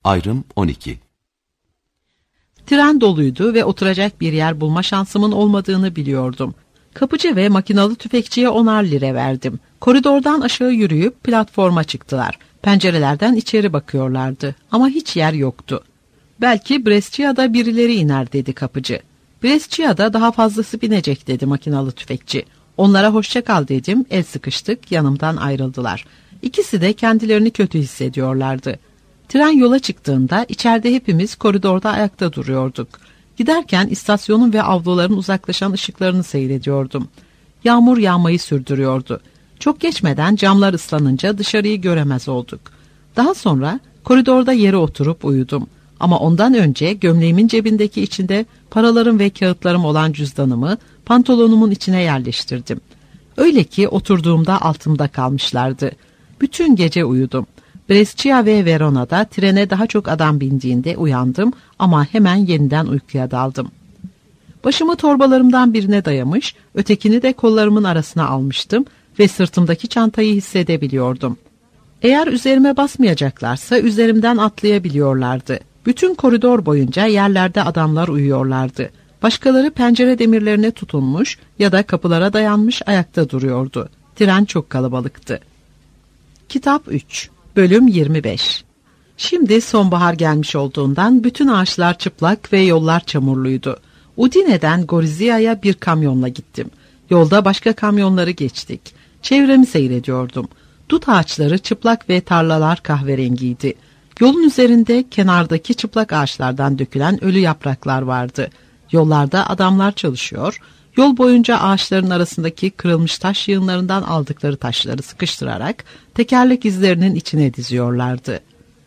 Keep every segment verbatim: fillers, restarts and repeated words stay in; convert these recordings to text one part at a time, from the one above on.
Ayrım on iki. Tren doluydu ve oturacak bir yer bulma şansımın olmadığını biliyordum. Kapıcı ve makinalı tüfekçiye onar lira verdim. Koridordan aşağı yürüyüp platforma çıktılar. Pencerelerden içeri bakıyorlardı ama hiç yer yoktu. Belki Brescia'da birileri iner dedi kapıcı. Brescia'da daha fazlası binecek dedi makinalı tüfekçi. Onlara hoşça kal dedim, el sıkıştık, yanımdan ayrıldılar. İkisi de kendilerini kötü hissediyorlardı. Tren yola çıktığında içeride hepimiz koridorda ayakta duruyorduk. Giderken istasyonun ve avluların uzaklaşan ışıklarını seyrediyordum. Yağmur yağmayı sürdürüyordu. Çok geçmeden camlar ıslanınca dışarıyı göremez olduk. Daha sonra koridorda yere oturup uyudum. Ama ondan önce gömleğimin cebindeki içinde paralarım ve kağıtlarım olan cüzdanımı pantolonumun içine yerleştirdim. Öyle ki oturduğumda altımda kalmışlardı. Bütün gece uyudum. Brescia ve Verona'da trene daha çok adam bindiğinde uyandım ama hemen yeniden uykuya daldım. Başımı torbalarımdan birine dayamış, ötekini de kollarımın arasına almıştım ve sırtımdaki çantayı hissedebiliyordum. Eğer üzerime basmayacaklarsa üzerimden atlayabiliyorlardı. Bütün koridor boyunca yerlerde adamlar uyuyorlardı. Başkaları pencere demirlerine tutunmuş ya da kapılara dayanmış ayakta duruyordu. Tren çok kalabalıktı. Kitap üç. Bölüm yirmi beş. Şimdi sonbahar gelmiş olduğundan bütün ağaçlar çıplak ve yollar çamurluydu. Udine'den Gorizia'ya bir kamyonla gittim. Yolda başka kamyonları geçtik. Çevremi seyrediyordum. Dut ağaçları çıplak ve tarlalar kahverengiydi. Yolun üzerinde kenardaki çıplak ağaçlardan dökülen ölü yapraklar vardı. Yollarda adamlar çalışıyor, yol boyunca ağaçların arasındaki kırılmış taş yığınlarından aldıkları taşları sıkıştırarak tekerlek izlerinin içine diziyorlardı.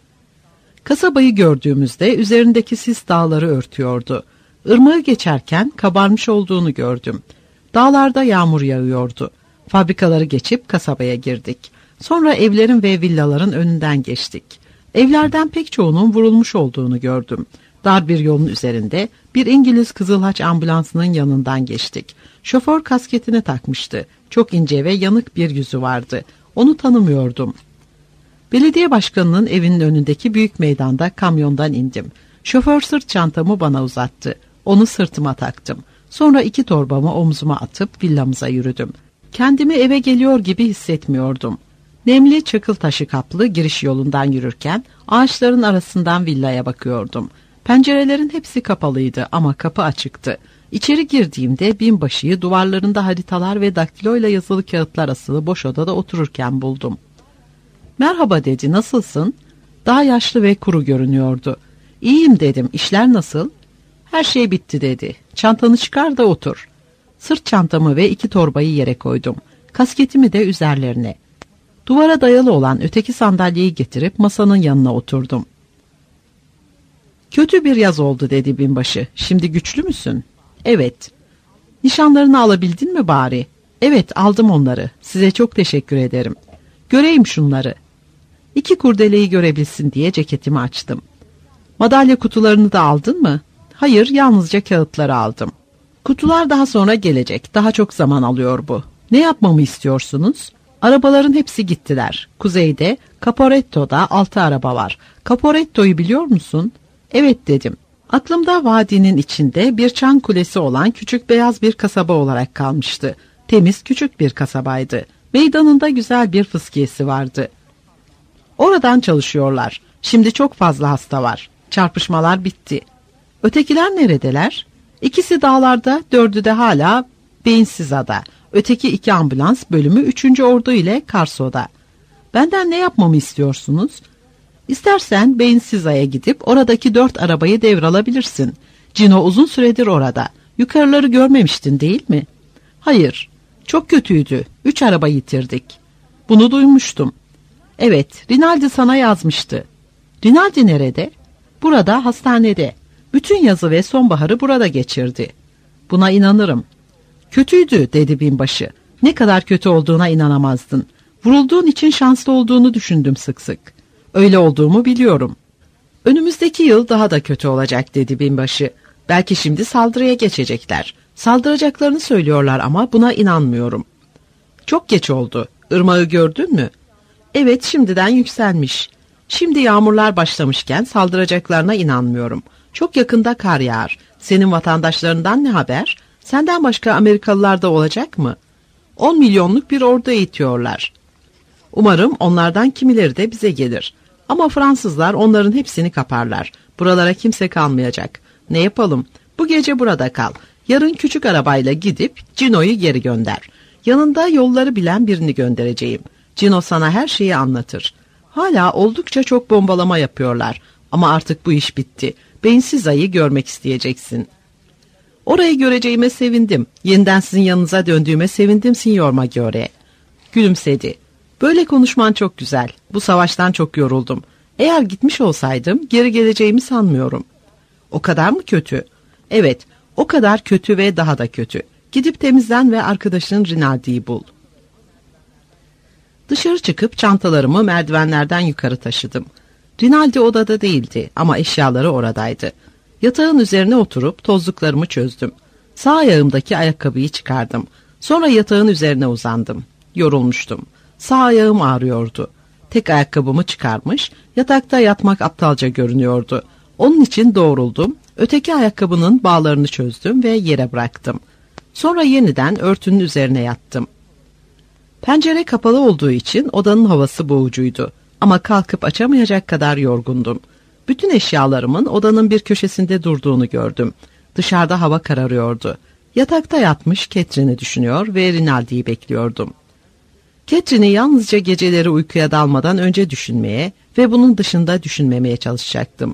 Kasabayı gördüğümüzde üzerindeki sis dağları örtüyordu. Irmağı geçerken kabarmış olduğunu gördüm. Dağlarda yağmur yağıyordu. Fabrikaları geçip kasabaya girdik. Sonra evlerin ve villaların önünden geçtik. Evlerden pek çoğunun vurulmuş olduğunu gördüm. Dar bir yolun üzerinde bir İngiliz Kızıl Haç ambulansının yanından geçtik. Şoför kasketini takmıştı. Çok ince ve yanık bir yüzü vardı. Onu tanımıyordum. Belediye başkanının evinin önündeki büyük meydanda kamyondan indim. Şoför sırt çantamı bana uzattı. Onu sırtıma taktım. Sonra iki torbamı omzuma atıp villamıza yürüdüm. Kendimi eve geliyor gibi hissetmiyordum. Nemli çakıl taşı kaplı giriş yolundan yürürken ağaçların arasından villaya bakıyordum. Pencerelerin hepsi kapalıydı ama kapı açıktı. İçeri girdiğimde binbaşıyı duvarlarında haritalar ve daktiloyla yazılı kağıtlar asılı boş odada otururken buldum. "Merhaba" dedi, "nasılsın?" Daha yaşlı ve kuru görünüyordu. "İyiyim" dedim, "işler nasıl?" "Her şey bitti" dedi. "Çantanı çıkar da otur." Sırt çantamı ve iki torbayı yere koydum. Kasketimi de üzerlerine. Duvara dayalı olan öteki sandalyeyi getirip masanın yanına oturdum. "Kötü bir yaz oldu" dedi binbaşı. "Şimdi güçlü müsün?" "Evet." "Nişanlarını alabildin mi bari?" "Evet, aldım onları. Size çok teşekkür ederim." "Göreyim şunları." İki kurdeleyi görebilsin diye ceketimi açtım. "Madalya kutularını da aldın mı?" "Hayır, yalnızca kağıtları aldım." "Kutular daha sonra gelecek. Daha çok zaman alıyor bu." "Ne yapmamı istiyorsunuz?" "Arabaların hepsi gittiler. Kuzeyde, Caporetto'da altı araba var. Caporetto'yu biliyor musun?" "Evet" dedim. Aklımda vadinin içinde bir çan kulesi olan küçük beyaz bir kasaba olarak kalmıştı. Temiz küçük bir kasabaydı. Meydanında güzel bir fıskiyesi vardı. Oradan çalışıyorlar. Şimdi çok fazla hasta var. Çarpışmalar bitti. Ötekiler neredeler? İkisi dağlarda, dördü de hala Beynsiza'da. Öteki iki ambulans bölümü üçüncü ordu ile Karso'da. Benden ne yapmamı istiyorsunuz? İstersen Beynsiza'ya gidip oradaki dört arabayı devralabilirsin. Cino uzun süredir orada. Yukarıları görmemiştin değil mi? Hayır. Çok kötüydü. Üç araba yitirdik. Bunu duymuştum. Evet, Rinaldi sana yazmıştı. Rinaldi nerede? Burada, hastanede. Bütün yazı ve sonbaharı burada geçirdi. Buna inanırım. Kötüydü dedi binbaşı. Ne kadar kötü olduğuna inanamazdın. Vurulduğun için şanslı olduğunu düşündüm sık sık. Öyle olduğumu biliyorum. Önümüzdeki yıl daha da kötü olacak dedi binbaşı. Belki şimdi saldırıya geçecekler. Saldıracaklarını söylüyorlar ama buna inanmıyorum. Çok geç oldu. Irmağı gördün mü? Evet, şimdiden yükselmiş. Şimdi yağmurlar başlamışken saldıracaklarına inanmıyorum. Çok yakında kar yağar. Senin vatandaşlarından ne haber? Senden başka Amerikalılar da olacak mı? On milyonluk bir ordu eğitiyorlar. Umarım onlardan kimileri de bize gelir. Ama Fransızlar onların hepsini kaparlar. Buralara kimse kalmayacak. Ne yapalım? Bu gece burada kal. Yarın küçük arabayla gidip Cino'yu geri gönder. Yanında yolları bilen birini göndereceğim. Cino sana her şeyi anlatır. Hala oldukça çok bombalama yapıyorlar. Ama artık bu iş bitti. Beyinsiz ayı görmek isteyeceksin. Orayı göreceğime sevindim. Yeniden sizin yanınıza döndüğüme sevindim Signor Maggiore. Gülümsedi. Böyle konuşman çok güzel. Bu savaştan çok yoruldum. Eğer gitmiş olsaydım geri geleceğimi sanmıyorum. O kadar mı kötü? Evet, o kadar kötü ve daha da kötü. Gidip temizlen ve arkadaşın Rinaldi'yi bul. Dışarı çıkıp çantalarımı merdivenlerden yukarı taşıdım. Rinaldi odada değildi ama eşyaları oradaydı. Yatağın üzerine oturup tozluklarımı çözdüm. Sağ ayağımdaki ayakkabıyı çıkardım. Sonra yatağın üzerine uzandım. Yorulmuştum. Sağ ayağım ağrıyordu. Tek ayakkabımı çıkarmış, yatakta yatmak aptalca görünüyordu. Onun için doğruldum, öteki ayakkabının bağlarını çözdüm ve yere bıraktım. Sonra yeniden örtünün üzerine yattım. Pencere kapalı olduğu için odanın havası boğucuydu. Ama kalkıp açamayacak kadar yorgundum. Bütün eşyalarımın odanın bir köşesinde durduğunu gördüm. Dışarıda hava kararıyordu. Yatakta yatmış Catherine'i düşünüyor ve Rinaldi'yi bekliyordum. Catherine'i yalnızca geceleri uykuya dalmadan önce düşünmeye ve bunun dışında düşünmemeye çalışacaktım.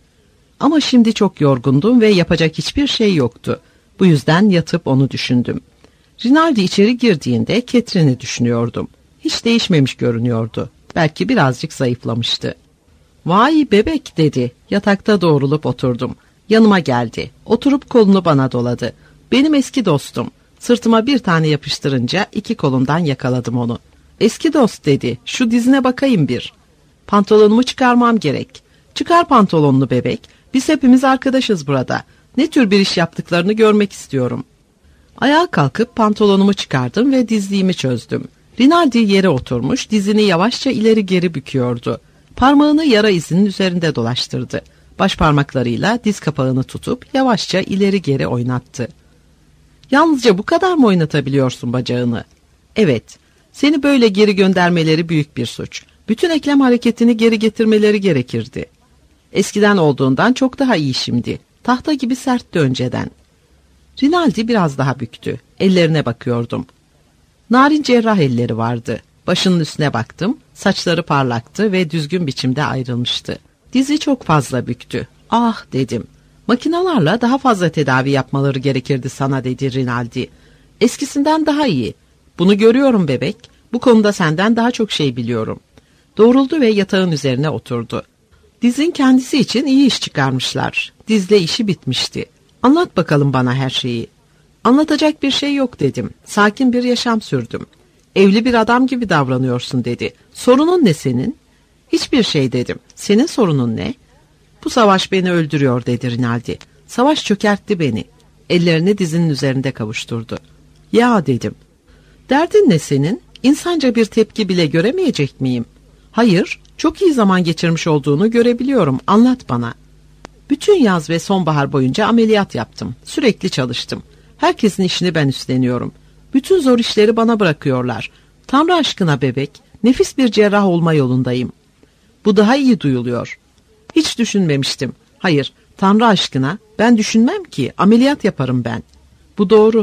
Ama şimdi çok yorgundum ve yapacak hiçbir şey yoktu. Bu yüzden yatıp onu düşündüm. Rinaldi içeri girdiğinde Catherine'i düşünüyordum. Hiç değişmemiş görünüyordu. Belki birazcık zayıflamıştı. "Vay bebek," dedi. Yatakta doğrulup oturdum. Yanıma geldi. Oturup kolunu bana doladı. "Benim eski dostum." Sırtıma bir tane yapıştırınca iki kolundan yakaladım onu. "Eski dost," dedi. "Şu dizine bakayım bir." "Pantolonumu çıkarmam gerek." "Çıkar pantolonunu bebek. Biz hepimiz arkadaşız burada. Ne tür bir iş yaptıklarını görmek istiyorum." Ayağa kalkıp pantolonumu çıkardım ve dizliğimi çözdüm. Rinaldi yere oturmuş, dizini yavaşça ileri geri büküyordu. Parmağını yara izinin üzerinde dolaştırdı. Baş parmaklarıyla diz kapağını tutup yavaşça ileri geri oynattı. "Yalnızca bu kadar mı oynatabiliyorsun bacağını?" "Evet. Seni böyle geri göndermeleri büyük bir suç. Bütün eklem hareketini geri getirmeleri gerekirdi." "Eskiden olduğundan çok daha iyi şimdi. Tahta gibi sertti önceden." Rinaldi biraz daha büktü. Ellerine bakıyordum. Narin cerrah elleri vardı. Başının üstüne baktım. Saçları parlaktı ve düzgün biçimde ayrılmıştı. Dizi çok fazla büktü. "Ah," dedim. "Makinalarla daha fazla tedavi yapmaları gerekirdi sana," dedi Rinaldi. "Eskisinden daha iyi. Bunu görüyorum bebek. Bu konuda senden daha çok şey biliyorum." Doğruldu ve yatağın üzerine oturdu. "Dizin kendisi için iyi iş çıkarmışlar. Dizle işi bitmişti. Anlat bakalım bana her şeyi." "Anlatacak bir şey yok," dedim. "Sakin bir yaşam sürdüm." "Evli bir adam gibi davranıyorsun," dedi. "Sorunun ne senin?" "Hiçbir şey," dedim. "Senin sorunun ne?" "Bu savaş beni öldürüyor," dedi Rinaldi. "Savaş çökertti beni." Ellerini dizinin üzerinde kavuşturdu. "Ya," dedim. "Derdin ne senin? İnsanca bir tepki bile göremeyecek miyim?" "Hayır, çok iyi zaman geçirmiş olduğunu görebiliyorum. Anlat bana." "Bütün yaz ve sonbahar boyunca ameliyat yaptım. Sürekli çalıştım. Herkesin işini ben üstleniyorum. Bütün zor işleri bana bırakıyorlar. Tanrı aşkına bebek, nefis bir cerrah olma yolundayım." "Bu daha iyi duyuluyor." "Hiç düşünmemiştim. Hayır, Tanrı aşkına ben düşünmem ki, ameliyat yaparım ben." "Bu doğru."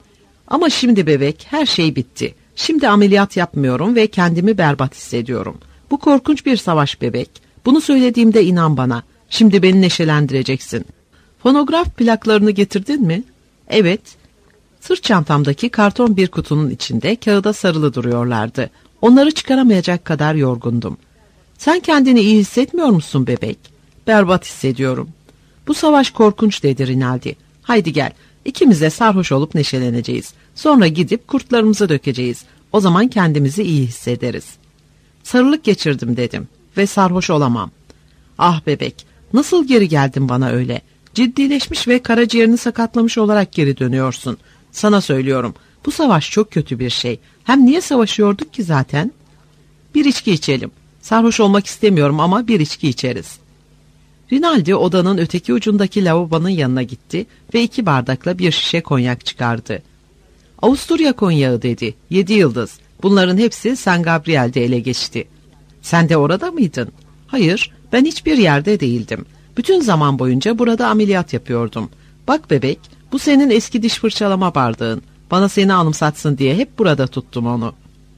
"Ama şimdi bebek, her şey bitti. Şimdi ameliyat yapmıyorum ve kendimi berbat hissediyorum. Bu korkunç bir savaş bebek. Bunu söylediğimde inan bana. Şimdi beni neşelendireceksin. Fonograf plaklarını getirdin mi?" "Evet." Sırt çantamdaki karton bir kutunun içinde kağıda sarılı duruyorlardı. Onları çıkaramayacak kadar yorgundum. "Sen kendini iyi hissetmiyor musun bebek?" "Berbat hissediyorum." "Bu savaş korkunç," dedi Rinaldi. "Haydi gel, ikimiz de sarhoş olup neşeleneceğiz. Sonra gidip kurtlarımızı dökeceğiz. O zaman kendimizi iyi hissederiz." "Sarılık geçirdim," dedim. "Ve sarhoş olamam." "Ah bebek, nasıl geri geldin bana öyle? Ciddileşmiş ve karaciğerini sakatlamış olarak geri dönüyorsun. Sana söylüyorum, bu savaş çok kötü bir şey. Hem niye savaşıyorduk ki zaten?" "Bir içki içelim. Sarhoş olmak istemiyorum ama bir içki içeriz. Rinaldi odanın öteki ucundaki lavabonun yanına gitti ve iki bardakla bir şişe konyak çıkardı. Avusturya konyağı dedi. Yedi yıldız. Bunların hepsi San Gabriel'de ele geçti. Sen de orada mıydın? Hayır, ben hiçbir yerde değildim. Bütün zaman boyunca burada ameliyat yapıyordum. Bak bebek, bu senin eski diş fırçalama bardağın. Bana seni anımsatsın diye hep burada tuttum onu.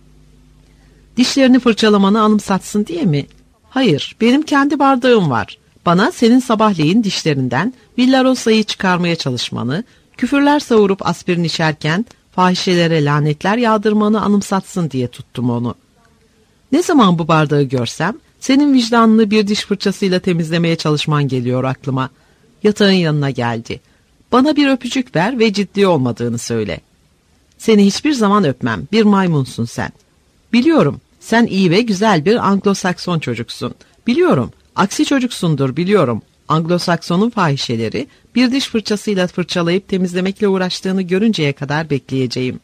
Dişlerini fırçalamanı anımsatsın diye mi? Hayır, benim kendi bardağım var. Bana senin sabahleyin dişlerinden Villarosa'yı çıkarmaya çalışmanı, küfürler savurup aspirin içerken fahişelere lanetler yağdırmanı anımsatsın diye tuttum onu. Ne zaman bu bardağı görsem, senin vicdanını bir diş fırçasıyla temizlemeye çalışman geliyor aklıma. Yatağın yanına geldi. Bana bir öpücük ver ve ciddi olmadığını söyle. Seni hiçbir zaman öpmem, bir maymunsun sen. Biliyorum, sen iyi ve güzel bir Anglo-Sakson çocuksun. Biliyorum, aksi çocuksundur biliyorum. Anglo-Sakson'un fahişeleri bir diş fırçasıyla fırçalayıp temizlemekle uğraştığını görünceye kadar bekleyeceğim.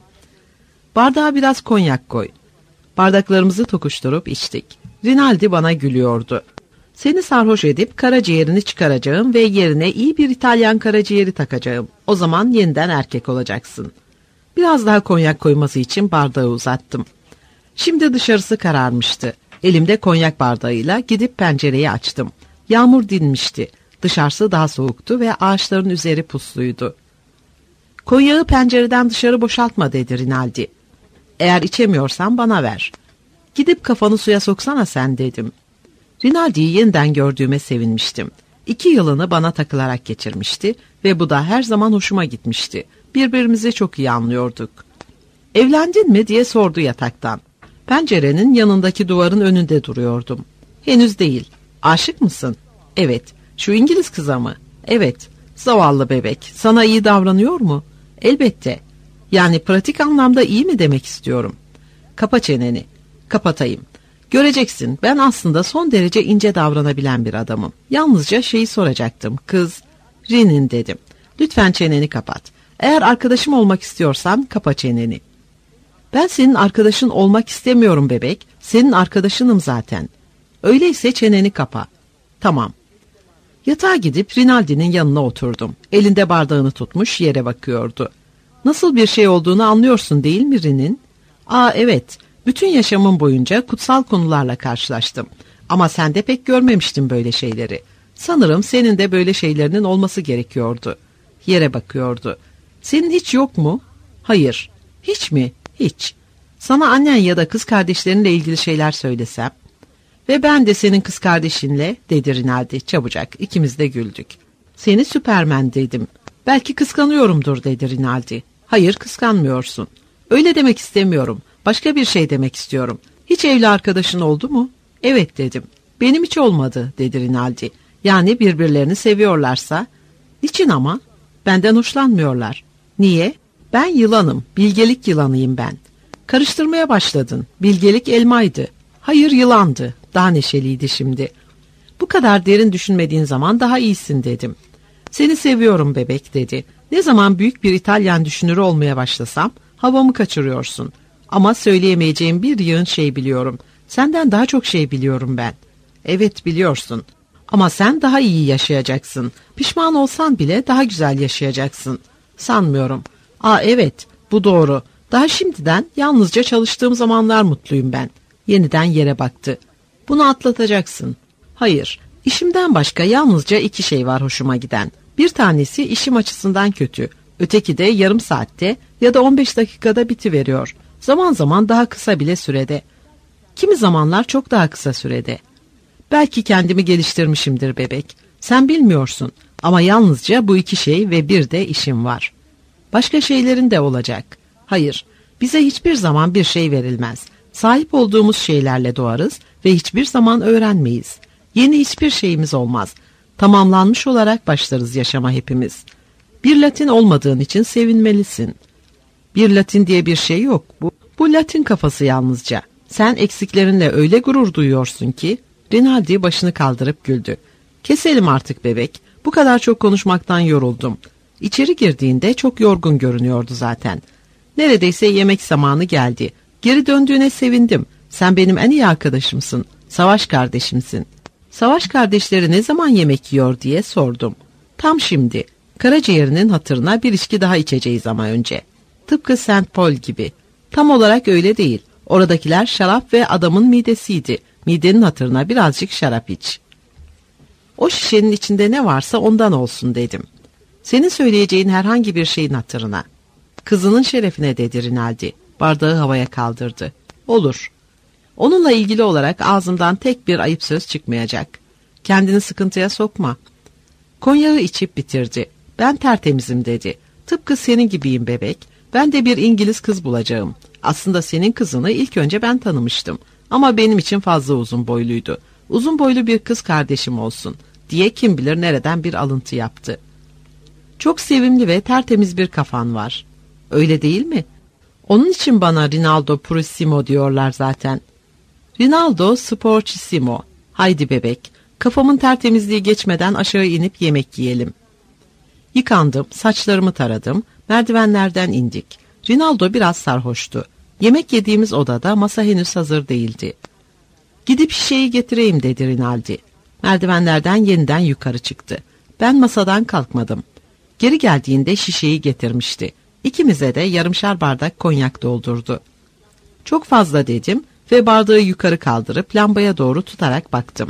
Bardağa biraz konyak koy. Bardaklarımızı tokuşturup içtik. Rinaldi bana gülüyordu. Seni sarhoş edip karaciğerini çıkaracağım ve yerine iyi bir İtalyan karaciğeri takacağım. O zaman yeniden erkek olacaksın. Biraz daha konyak koyması için bardağı uzattım. Şimdi dışarısı kararmıştı. Elimde konyak bardağıyla gidip pencereyi açtım. Yağmur dinmişti. Dışarısı daha soğuktu ve ağaçların üzeri pusluydu. Konyağı pencereden dışarı boşaltma dedi Rinaldi. Eğer içemiyorsan bana ver. Gidip kafanı suya soksana sen dedim. Rinaldi'yi yeniden gördüğüme sevinmiştim. İki yılını bana takılarak geçirmişti ve bu da her zaman hoşuma gitmişti. Birbirimizi çok iyi anlıyorduk. Evlendin mi diye sordu yataktan. Pencerenin yanındaki duvarın önünde duruyordum. Henüz değil. Aşık mısın? Evet. Şu İngiliz kıza mı? Evet. Zavallı bebek. Sana iyi davranıyor mu? Elbette. Yani pratik anlamda iyi mi demek istiyorum? Kapa çeneni. Kapatayım. Göreceksin, ben aslında son derece ince davranabilen bir adamım. Yalnızca şeyi soracaktım. Kız, Rin'in dedim. Lütfen çeneni kapat. Eğer arkadaşım olmak istiyorsan kapa çeneni. Ben senin arkadaşın olmak istemiyorum bebek. Senin arkadaşınım zaten. Öyleyse çeneni kapa. Tamam. Yatağa gidip Rinaldi'nin yanına oturdum. Elinde bardağını tutmuş yere bakıyordu. Nasıl bir şey olduğunu anlıyorsun değil mi Rin'in? Aa evet. Bütün yaşamım boyunca kutsal konularla karşılaştım. Ama sende pek görmemiştim böyle şeyleri. Sanırım senin de böyle şeylerinin olması gerekiyordu. Yere bakıyordu. Senin hiç yok mu? Hayır. Hiç mi? Hiç. Sana annen ya da kız kardeşlerinle ilgili şeyler söylesem. Ve ben de senin kız kardeşinle dedi Rinaldi çabucak. İkimiz de güldük. Seni Süpermen dedim. Belki kıskanıyorumdur dedi Rinaldi. Hayır kıskanmıyorsun. Öyle demek istemiyorum. Başka bir şey demek istiyorum. Hiç evli arkadaşın oldu mu? Evet dedim. Benim hiç olmadı dedi Rinaldi. Yani birbirlerini seviyorlarsa. Niçin ama? Benden hoşlanmıyorlar. Niye? Ben yılanım. Bilgelik yılanıyım ben. Karıştırmaya başladın. Bilgelik elmaydı. Hayır yılandı. Daha neşeliydi şimdi. Bu kadar derin düşünmediğin zaman daha iyisin dedim. Seni seviyorum bebek dedi. Ne zaman büyük bir İtalyan düşünürü olmaya başlasam havamı kaçırıyorsun. Ama söyleyemeyeceğim bir yığın şey biliyorum. Senden daha çok şey biliyorum ben. Evet biliyorsun. Ama sen daha iyi yaşayacaksın. Pişman olsan bile daha güzel yaşayacaksın. Sanmıyorum. Aa evet bu doğru. Daha şimdiden yalnızca çalıştığım zamanlar mutluyum ben. Yeniden yere baktı. Bunu atlatacaksın. Hayır. İşimden başka yalnızca iki şey var hoşuma giden. Bir tanesi işim açısından kötü. Öteki de yarım saatte ya da on beş dakikada bitiveriyor. Zaman zaman daha kısa bile sürede. Kimi zamanlar çok daha kısa sürede. Belki kendimi geliştirmişimdir bebek. Sen bilmiyorsun ama yalnızca bu iki şey ve bir de işim var. Başka şeylerin de olacak. Hayır, bize hiçbir zaman bir şey verilmez. Sahip olduğumuz şeylerle doğarız ve hiçbir zaman öğrenmeyiz. Yeni hiçbir şeyimiz olmaz. Tamamlanmış olarak başlarız yaşama hepimiz. Bir Latin olmadığın için sevinmelisin. Bir Latin diye bir şey yok. Bu, bu Latin kafası yalnızca. Sen eksiklerinle öyle gurur duyuyorsun ki... Rinaldi başını kaldırıp güldü. Keselim artık bebek. Bu kadar çok konuşmaktan yoruldum. İçeri girdiğinde çok yorgun görünüyordu zaten. Neredeyse yemek zamanı geldi. Geri döndüğüne sevindim. Sen benim en iyi arkadaşımsın. Savaş kardeşimsin. Savaş kardeşleri ne zaman yemek yiyor diye sordum. Tam şimdi. Karaciğerinin hatırına bir içki daha içeceğiz ama önce. Tıpkı Saint Paul gibi. Tam olarak öyle değil. Oradakiler şarap ve adamın midesiydi. Midenin hatırına birazcık şarap iç. O şişenin içinde ne varsa ondan olsun dedim. Senin söyleyeceğin herhangi bir şeyin hatırına. Kızının şerefine dedi Rinaldi. Bardağı havaya kaldırdı. Olur. Onunla ilgili olarak ağzımdan tek bir ayıp söz çıkmayacak. Kendini sıkıntıya sokma. Konyağı içip bitirdi. Ben tertemizim dedi. Tıpkı senin gibiyim bebek. Ben de bir İngiliz kız bulacağım. Aslında senin kızını ilk önce ben tanımıştım. Ama benim için fazla uzun boyluydu. Uzun boylu bir kız kardeşim olsun diye kim bilir nereden bir alıntı yaptı. Çok sevimli ve tertemiz bir kafan var. Öyle değil mi? Onun için bana Rinaldo Purissimo diyorlar zaten. Rinaldo Sporchissimo. Haydi bebek, kafamın tertemizliği geçmeden aşağı inip yemek yiyelim. Yıkandım, saçlarımı taradım, merdivenlerden indik. Rinaldo biraz sarhoştu. Yemek yediğimiz odada masa henüz hazır değildi. Gidip şişeyi getireyim dedi Rinaldi. Merdivenlerden yeniden yukarı çıktı. Ben masadan kalkmadım. Geri geldiğinde şişeyi getirmişti. İkimize de yarımşar bardak konyak doldurdu. Çok fazla dedim ve bardağı yukarı kaldırıp lambaya doğru tutarak baktım.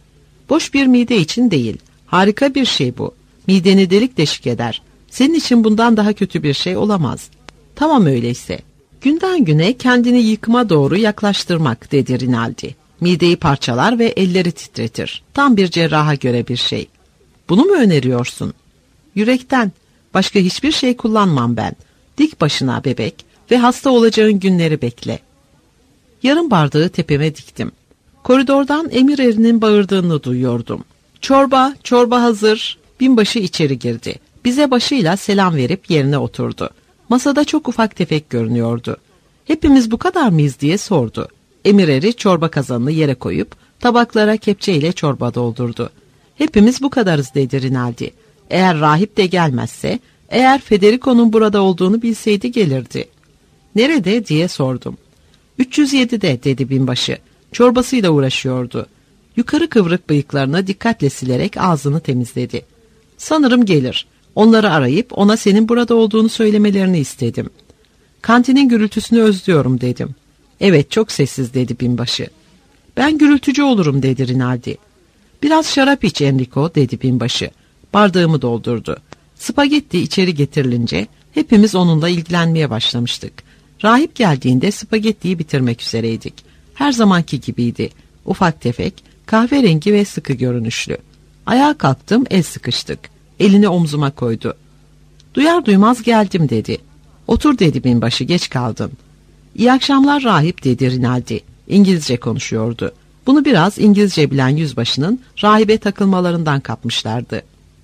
Boş bir mide için değil, harika bir şey bu. Mideni delik deşik eder. Senin için bundan daha kötü bir şey olamaz. Tamam öyleyse. Günden güne kendini yıkıma doğru yaklaştırmak dedi Rinaldi. Mideyi parçalar ve elleri titretir. Tam bir cerraha göre bir şey. Bunu mu öneriyorsun? Yürekten. Başka hiçbir şey kullanmam ben. Dik başına bebek ve hasta olacağın günleri bekle. Yarım bardağı tepeme diktim. Koridordan emir erinin bağırdığını duyuyordum. Çorba, çorba hazır. Binbaşı içeri girdi. Bize başıyla selam verip yerine oturdu. Masada çok ufak tefek görünüyordu. Hepimiz bu kadar mıyız diye sordu. Emir eri çorba kazanını yere koyup tabaklara kepçeyle çorba doldurdu. Hepimiz bu kadarız dedi Rinaldi. Eğer rahip de gelmezse, eğer Federico'nun burada olduğunu bilseydi gelirdi. Nerede diye sordum. üç yüz yedide dedi binbaşı. Çorbasıyla uğraşıyordu. Yukarı kıvrık bıyıklarını dikkatle silerek ağzını temizledi. Sanırım gelir. Onları arayıp ona senin burada olduğunu söylemelerini istedim. Kantinin gürültüsünü özlüyorum dedim. Evet çok sessiz dedi binbaşı. Ben gürültücü olurum dedi Rinaldi. Biraz şarap iç Enrico dedi binbaşı. Bardağımı doldurdu. Spagetti içeri getirilince hepimiz onunla ilgilenmeye başlamıştık. Rahip geldiğinde spagettiyi bitirmek üzereydik. Her zamanki gibiydi. Ufak tefek, kahverengi ve sıkı görünüşlü. Ayağa kalktım, el sıkıştık. Elini omzuma koydu. Duyar duymaz geldim dedi. Otur dedi binbaşı, geç kaldın. İyi akşamlar rahip dedi Rinaldi. İngilizce konuşuyordu. Bunu biraz İngilizce bilen yüzbaşının rahibe takılmalarından kapmışlardı.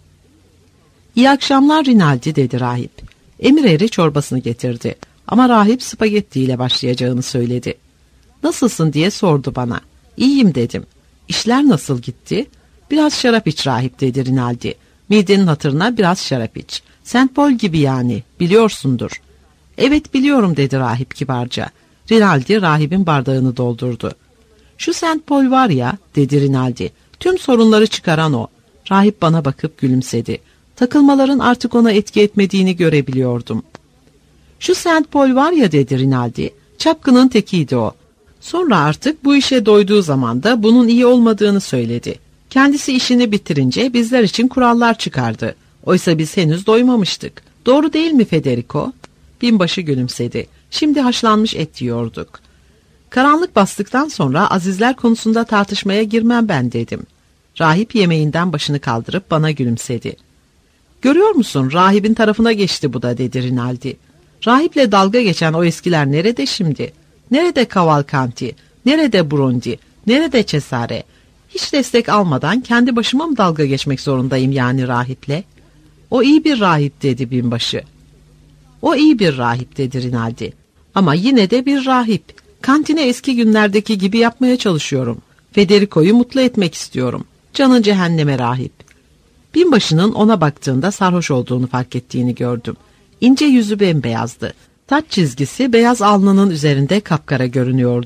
İyi akşamlar Rinaldi dedi rahip. Emir eri çorbasını getirdi. Ama rahip spagetti ile başlayacağını söyledi. Nasılsın diye sordu bana. İyiyim dedim. İşler nasıl gitti? Biraz şarap iç rahip dedi Rinaldi. Midenin hatırına biraz şarap iç. Saint Paul gibi yani, biliyorsundur. Evet biliyorum dedi rahip kibarca. Rinaldi rahibin bardağını doldurdu. Şu Saint Paul var ya dedi Rinaldi. Tüm sorunları çıkaran o. Rahip bana bakıp gülümsedi. Takılmaların artık ona etki etmediğini görebiliyordum. Şu Saint Paul var ya dedi Rinaldi. Çapkının tekiydi o. Sonra artık bu işe doyduğu zaman da bunun iyi olmadığını söyledi. Kendisi işini bitirince bizler için kurallar çıkardı. Oysa biz henüz doymamıştık. Doğru değil mi Federico? Binbaşı gülümsedi. Şimdi haşlanmış et yiyorduk. Karanlık bastıktan sonra azizler konusunda tartışmaya girmem ben dedim. Rahip yemeğinden başını kaldırıp bana gülümsedi. Görüyor musun rahibin tarafına geçti bu da dedi Rinaldi. Rahiple dalga geçen o eskiler nerede şimdi? Nerede Cavalcanti? Nerede Brundi? Nerede Cesare? Hiç destek almadan kendi başıma mı dalga geçmek zorundayım yani rahiple? O iyi bir rahip dedi binbaşı. O iyi bir rahip dedi Rinaldi. Ama yine de bir rahip. Kantini eski günlerdeki gibi yapmaya çalışıyorum. Federico'yu mutlu etmek istiyorum. Canın cehenneme rahip. Binbaşının ona baktığında sarhoş olduğunu fark ettiğini gördüm. İnce yüzü bembeyazdı. Taç çizgisi beyaz alnının üzerinde kapkara görünüyordu.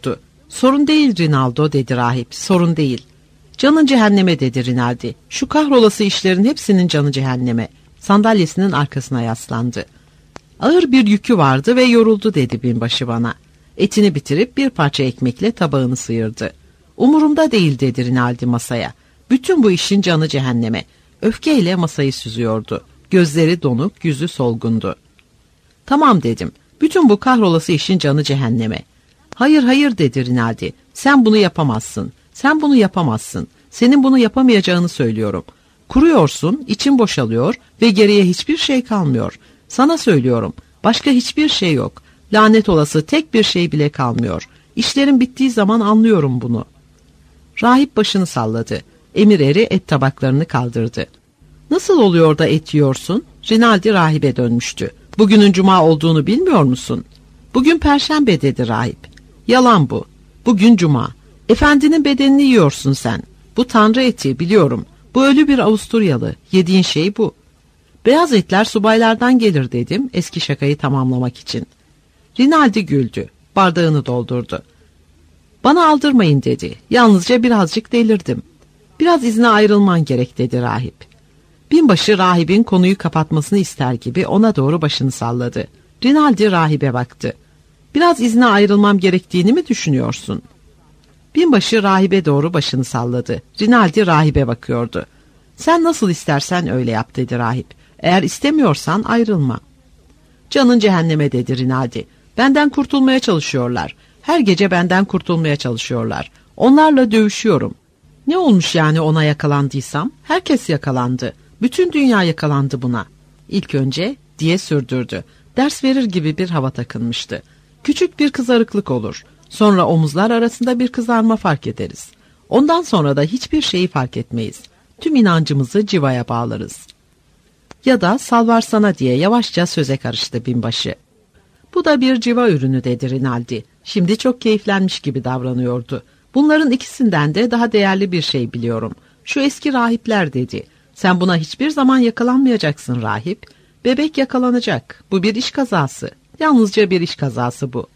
Sorun değil Rinaldo dedi rahip, sorun değil. Canın cehenneme dedi Rinaldi. Şu kahrolası işlerin hepsinin canı cehenneme. Sandalyesinin arkasına yaslandı. Ağır bir yükü vardı ve yoruldu dedi binbaşı bana. Etini bitirip bir parça ekmekle tabağını sıyırdı. Umurumda değil dedi Rinaldi masaya. Bütün bu işin canı cehenneme. Öfkeyle masayı süzüyordu. Gözleri donuk, yüzü solgundu. Tamam dedim. Bütün bu kahrolası işin canı cehenneme. Hayır hayır dedi Rinaldi. Sen bunu yapamazsın. Sen bunu yapamazsın. Senin bunu yapamayacağını söylüyorum. Kuruyorsun, için boşalıyor ve geriye hiçbir şey kalmıyor. Sana söylüyorum. Başka hiçbir şey yok. Lanet olası tek bir şey bile kalmıyor. İşlerin bittiği zaman anlıyorum bunu. Rahip başını salladı. Emir eri et tabaklarını kaldırdı. Nasıl oluyor da et yiyorsun? Rinaldi rahibe dönmüştü. Bugünün cuma olduğunu bilmiyor musun? Bugün perşembe dedi rahip. Yalan bu. Bugün cuma. Efendinin bedenini yiyorsun sen. Bu tanrı eti biliyorum. Bu ölü bir Avusturyalı. Yediğin şey bu. Beyaz etler subaylardan gelir dedim eski şakayı tamamlamak için. Rinaldi güldü. Bardağını doldurdu. Bana aldırmayın dedi. Yalnızca birazcık delirdim. Biraz izne ayrılman gerek dedi rahip. Binbaşı rahibin konuyu kapatmasını ister gibi ona doğru başını salladı. Rinaldi rahibe baktı. Biraz izne ayrılmam gerektiğini mi düşünüyorsun? Binbaşı rahibe doğru başını salladı. Rinaldi rahibe bakıyordu. Sen nasıl istersen öyle yap dedi rahip. Eğer istemiyorsan ayrılma. Canın cehenneme dedi Rinaldi. Benden kurtulmaya çalışıyorlar. Her gece benden kurtulmaya çalışıyorlar. Onlarla dövüşüyorum. Ne olmuş yani ona yakalandıysam? Herkes yakalandı. Bütün dünya yakalandı buna. İlk önce diye sürdürdü. Ders verir gibi bir hava takınmıştı. Küçük bir kızarıklık olur. Sonra omuzlar arasında bir kızarma fark ederiz. Ondan sonra da hiçbir şeyi fark etmeyiz. Tüm inancımızı civaya bağlarız. Ya da salvarsana diye yavaşça söze karıştı binbaşı. Bu da bir civa ürünü dedi Rinaldi. Şimdi çok keyiflenmiş gibi davranıyordu. Bunların ikisinden de daha değerli bir şey biliyorum. Şu eski rahipler dedi. Sen buna hiçbir zaman yakalanmayacaksın rahip. Bebek yakalanacak. Bu bir iş kazası. Yalnızca bir iş kazası bu.